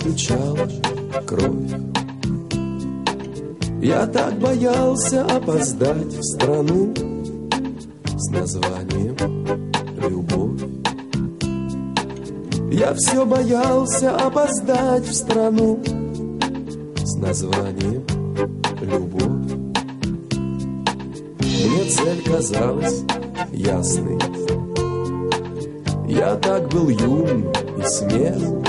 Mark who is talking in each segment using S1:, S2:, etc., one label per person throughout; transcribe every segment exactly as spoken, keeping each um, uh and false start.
S1: стучала кровь. Я так боялся опоздать в страну с названием «Любовь». Я все боялся опоздать в страну с названием «Любовь». Мне цель казалась ясной. Я так был юн и смел,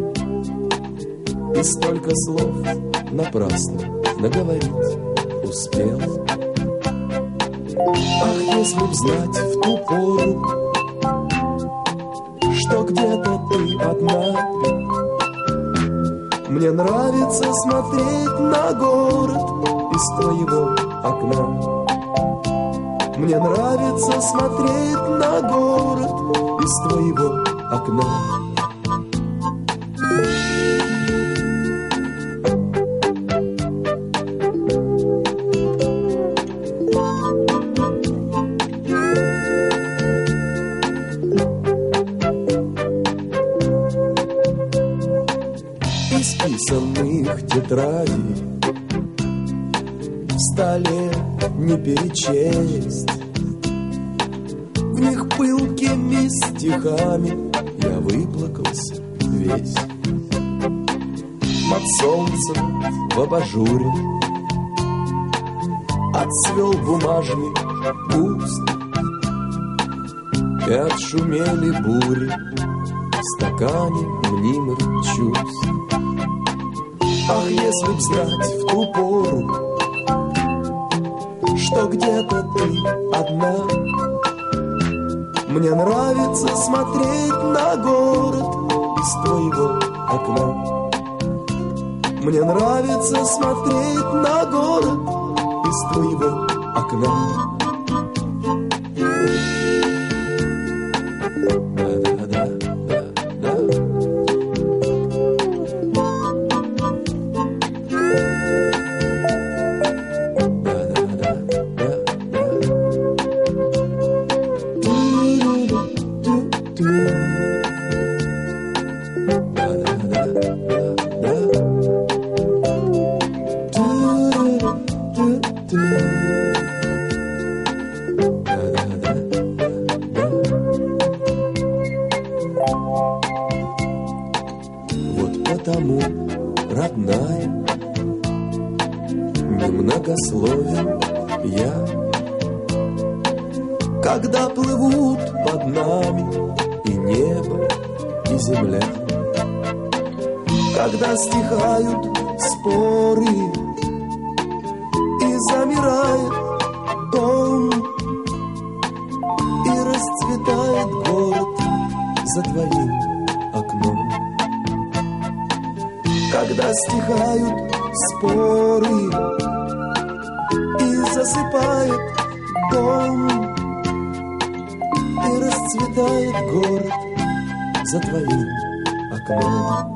S1: и столько слов напрасно наговорить успел. Ах, если б знать в ту пору, что где-то ты одна. Мне нравится смотреть на город из твоего окна. Мне нравится смотреть на город из твоего окна. Исписанных тетрадей в столе не перечесть. В них пылкими стихами я выплакался весь. Под солнцем в абажуре отцвел бумажный куст, и отшумели бури в стакане мнимых чувств. Ах, если б знать в ту пору, что где-то ты одна. Мне нравится смотреть на город из твоего окна. Мне нравится смотреть на город из твоего окна. Вот потому, родная, немногословен я, когда плывут под нами и небо, и земля, когда стихают споры и замирает дом, и расцветает город за твоим окном. Когда стихают споры и засыпает дом, и расцветает город за твоим окном.